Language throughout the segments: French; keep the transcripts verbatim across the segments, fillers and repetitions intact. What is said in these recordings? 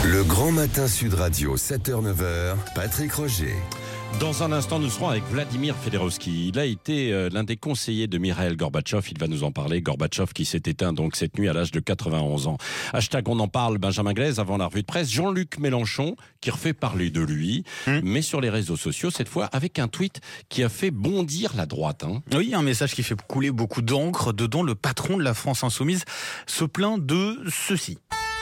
Le Grand Matin Sud Radio, sept heures neuf heures, Patrick Roger. Dans un instant, nous serons avec Vladimir Fedorovski. Il a été euh, l'un des conseillers de Mikhaïl Gorbatchev. Il va nous en parler. Gorbatchev qui s'est éteint donc cette nuit à l'âge de quatre-vingt-onze ans. Hashtag on en parle, Benjamin Glaise, avant la revue de presse. Jean-Luc Mélenchon qui refait parler de lui, mmh. mais sur les réseaux sociaux, cette fois avec un tweet qui a fait bondir la droite. Hein. Oui, un message qui fait couler beaucoup d'encre. Dedans, le patron de la France Insoumise se plaint de ceci.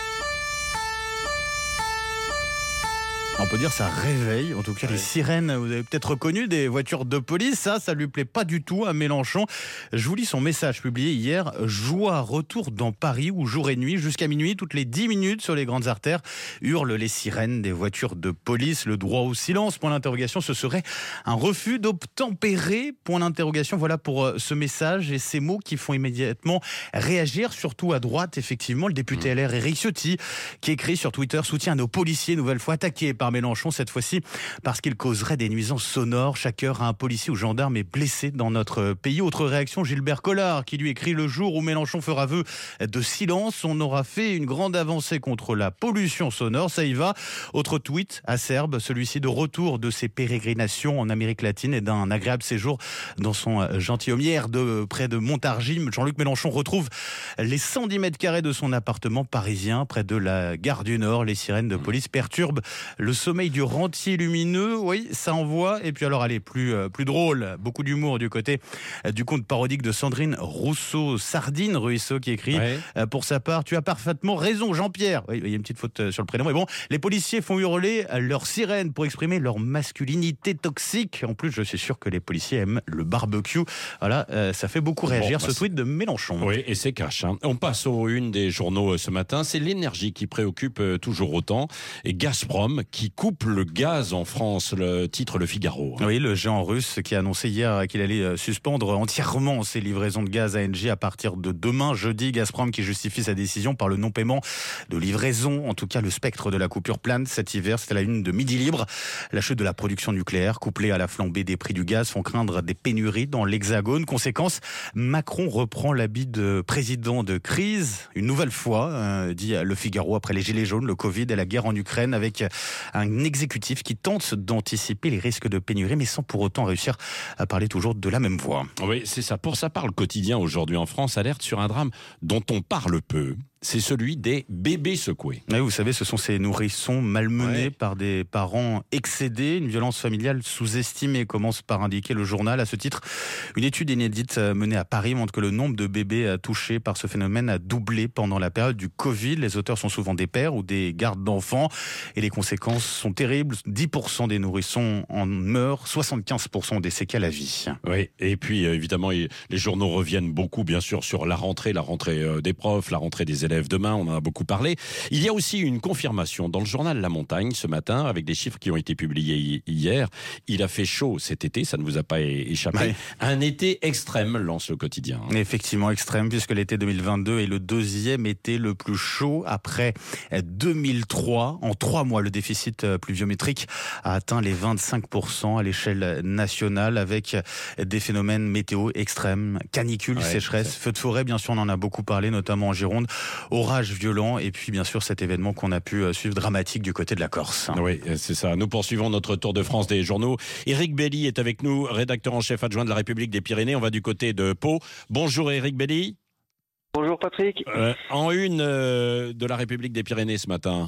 On peut dire ça réveille, en tout cas ouais. les sirènes, vous avez peut-être reconnu des voitures de police, ça, ça lui plaît pas du tout à Mélenchon. Je vous lis son message publié hier, joie, retour dans Paris où jour et nuit, jusqu'à minuit, toutes les dix minutes sur les grandes artères, hurlent les sirènes des voitures de police, le droit au silence, point d'interrogation, ce serait un refus d'obtempérer, point d'interrogation, voilà pour ce message et ces mots qui font immédiatement réagir, surtout à droite, effectivement, le député L R Éric Ciotti, qui écrit sur Twitter, soutien à nos policiers, nouvelle fois attaqués par Mélenchon, cette fois-ci parce qu'il causerait des nuisances sonores. Chaque heure, un policier ou gendarme est blessé dans notre pays. Autre réaction, Gilbert Collard qui lui écrit: le jour où Mélenchon fera vœu de silence, on aura fait une grande avancée contre la pollution sonore. Ça y va. Autre tweet acerbe, celui-ci de retour de ses pérégrinations en Amérique latine et d'un agréable séjour dans son gentilhommière de près de Montargis. Jean-Luc Mélenchon retrouve les cent dix mètres carrés de son appartement parisien près de la gare du Nord. Les sirènes de police perturbent le sommeil du rentier lumineux, oui, ça envoie. Et puis alors, allez, plus, euh, plus drôle, beaucoup d'humour du côté euh, du conte parodique de Sandrine Rousseau, Sardine Ruisseau, qui écrit ouais. euh, pour sa part, tu as parfaitement raison, Jean-Pierre. Oui, il y a une petite faute euh, sur le prénom. Mais bon, les policiers font hurler euh, leur sirène pour exprimer leur masculinité toxique. En plus, je suis sûr que les policiers aiment le barbecue. Voilà, euh, ça fait beaucoup réagir bon, bah, ce tweet de Mélenchon. Oui, et c'est cash. Hein. On passe aux une des journaux euh, ce matin. C'est l'énergie qui préoccupe euh, toujours autant. Et Gazprom qui coupe le gaz en France, le titre Le Figaro. Oui, le géant russe qui a annoncé hier qu'il allait suspendre entièrement ses livraisons de gaz à Engie à partir de demain, jeudi. Gazprom qui justifie sa décision par le non-paiement de livraison. En tout cas, le spectre de la coupure plane cet hiver. C'était la une de Midi Libre. La chute de la production nucléaire, couplée à la flambée des prix du gaz, font craindre des pénuries dans l'Hexagone. Conséquence, Macron reprend l'habit de président de crise. Une nouvelle fois, euh, dit Le Figaro, après les gilets jaunes, le Covid et la guerre en Ukraine, avec un exécutif qui tente d'anticiper les risques de pénurie, mais sans pour autant réussir à parler toujours de la même voix. Oui, c'est ça. Pour sa part, le quotidien aujourd'hui en France alerte sur un drame dont on parle peu. C'est celui des bébés secoués. Oui, vous savez, ce sont ces nourrissons malmenés ouais. par des parents excédés. Une violence familiale sous-estimée, commence par indiquer le journal. À ce titre, une étude inédite menée à Paris montre que le nombre de bébés touchés par ce phénomène a doublé pendant la période du Covid. Les auteurs sont souvent des pères ou des gardes d'enfants. Et les conséquences sont terribles. dix pour cent des nourrissons en meurent, soixante-quinze pour cent ont des séquelles à vie. Oui, et puis évidemment, les journaux reviennent beaucoup, bien sûr, sur la rentrée, la rentrée des profs, la rentrée des élèves demain, on en a beaucoup parlé. Il y a aussi une confirmation dans le journal La Montagne ce matin, avec des chiffres qui ont été publiés hier. Il a fait chaud cet été, ça ne vous a pas échappé. Ouais. Un été extrême, lance le quotidien. Effectivement extrême, puisque l'été deux mille vingt-deux est le deuxième été le plus chaud après deux mille trois. En trois mois, le déficit pluviométrique a atteint les vingt-cinq pour cent à l'échelle nationale, avec des phénomènes météo extrêmes, canicules, ouais, sécheresse, feux de forêt, bien sûr, on en a beaucoup parlé, notamment en Gironde. Orage violent et puis bien sûr cet événement qu'on a pu suivre dramatique du côté de la Corse. Oui, c'est ça. Nous poursuivons notre tour de France des journaux. Éric Belli est avec nous, rédacteur en chef adjoint de la République des Pyrénées. On va du côté de Pau. Bonjour Éric Belli. Bonjour Patrick. Euh, en une euh, de la République des Pyrénées ce matin.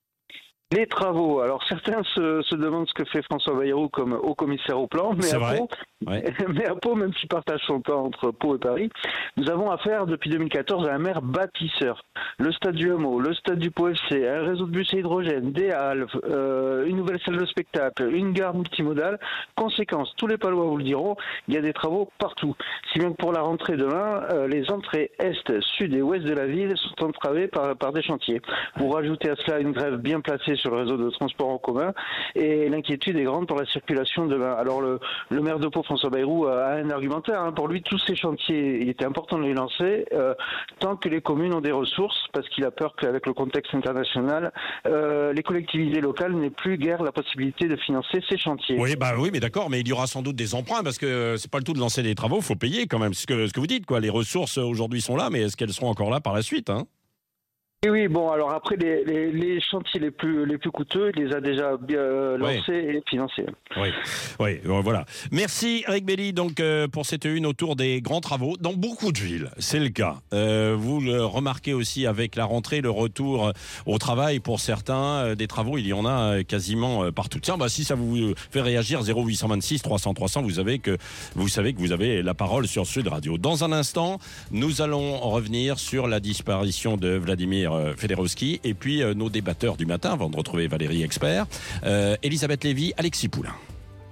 Les travaux. Alors certains se, se demandent ce que fait François Bayrou comme haut commissaire au plan, mais c'est à, vrai. Pau, ouais. mais à Pau, même s'il partage son temps entre Pau et Paris, nous avons affaire depuis deux mille quatorze à un maire bâtisseur. Le stade du Hameau, le stade du Pau F C, un réseau de bus à hydrogène, des halles, euh, une nouvelle salle de spectacle, une gare multimodale. Conséquence, tous les Palois vous le diront, il y a des travaux partout. Si bien que pour la rentrée demain, euh, les entrées est, sud et ouest de la ville sont entravées par, par des chantiers. Vous rajoutez à cela une grève bien placée sur le réseau de transport en commun et l'inquiétude est grande pour la circulation demain. Alors le, le maire de Pau, François Bayrou, a un argumentaire. Hein. Pour lui, tous ces chantiers, il était important de les lancer euh, tant que les communes ont des ressources, parce qu'il a peur qu'avec le contexte international, euh, les collectivités locales n'aient plus guère la possibilité de financer ces chantiers. Oui, bah oui, mais d'accord, mais il y aura sans doute des emprunts parce que c'est pas le tout de lancer des travaux, il faut payer quand même. Ce que, ce que vous dites, quoi. Les ressources aujourd'hui sont là, mais est-ce qu'elles seront encore là par la suite, hein? Oui, oui, bon, alors après, les, les, les chantiers les plus, les plus coûteux, il les a déjà bien euh, lancés oui. et financés. Oui, oui, voilà. Merci Eric Belli donc, euh, pour cette une autour des grands travaux dans beaucoup de villes, c'est le cas. Euh, vous le remarquez aussi avec la rentrée, le retour au travail pour certains, euh, des travaux, il y en a quasiment partout. Tiens, bah, si ça vous fait réagir, zéro huit cent vingt-six trois cents trois cents, vous savez que vous savez que vous avez la parole sur Sud Radio. Dans un instant, nous allons revenir sur la disparition de Vladimir Fedorovski et puis euh, nos débatteurs du matin avant de retrouver Valérie Expert, euh, Elisabeth Lévy, Alexis Poulain.